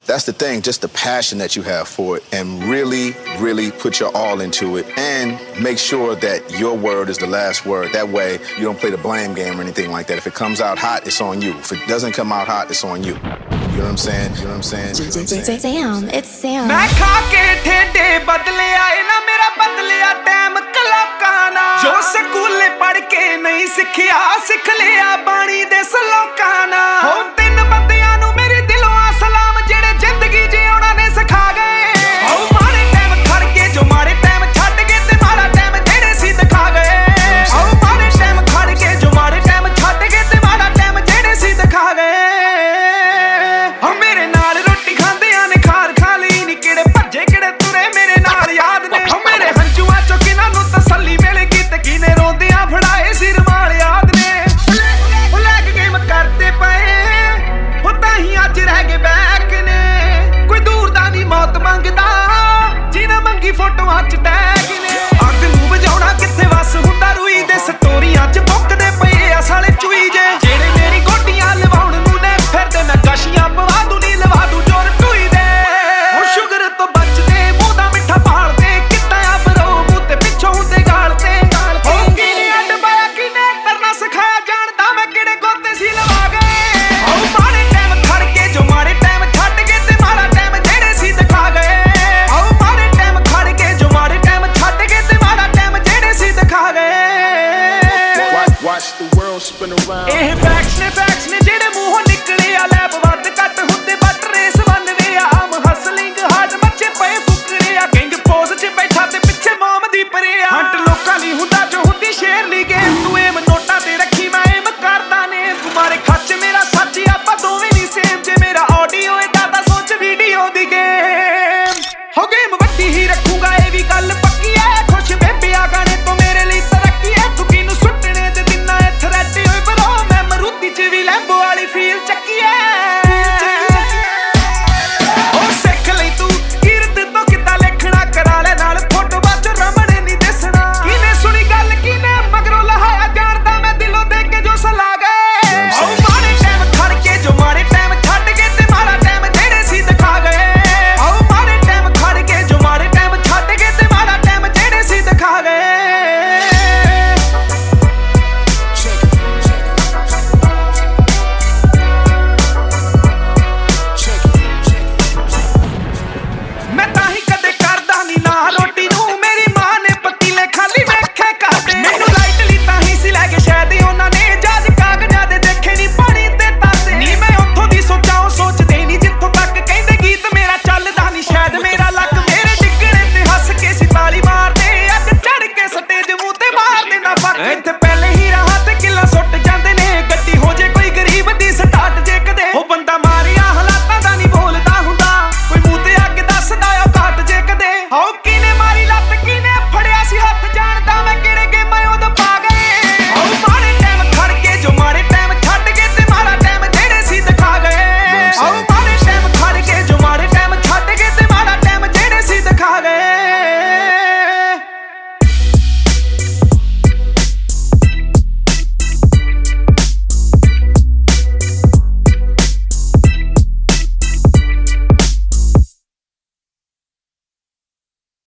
That's the thing, just the passion that you have for it, and really, really put your all into it, and make sure that your word is the last word. That way, you don't play the blame game or anything like that. If it comes out hot, it's on you. If it doesn't come out hot, it's on you. You know what I'm saying? You know what I'm saying? Sam, it's Sam. मैं खा के ठेडे बदले आए ना मेरा बदलिया time कलाकां ना जो स्कूले पढ़ के नहीं सिखिया सिख लिया बाणी दे सलोकां ना हो तीन बंदियां नू मेरे दिलों आ सलाम जेड़े जिंदगी जिउणा ने सिखा गए हो मारे टाइम खड़ के जो मारे टाइम छड्ड के ते माड़ा टाइम जेड़े सी दिखा गए हो मारे टाइम खड़ के जो मारे टाइम छड्ड के ते माड़ा टाइम जेड़े सी दिखा गए फोटोआं च टैग ने अग नूं वजाउणा कित्थे वस हुंदा रूई दे स्टोरीआं च मुक्कदे पए आ साले चुई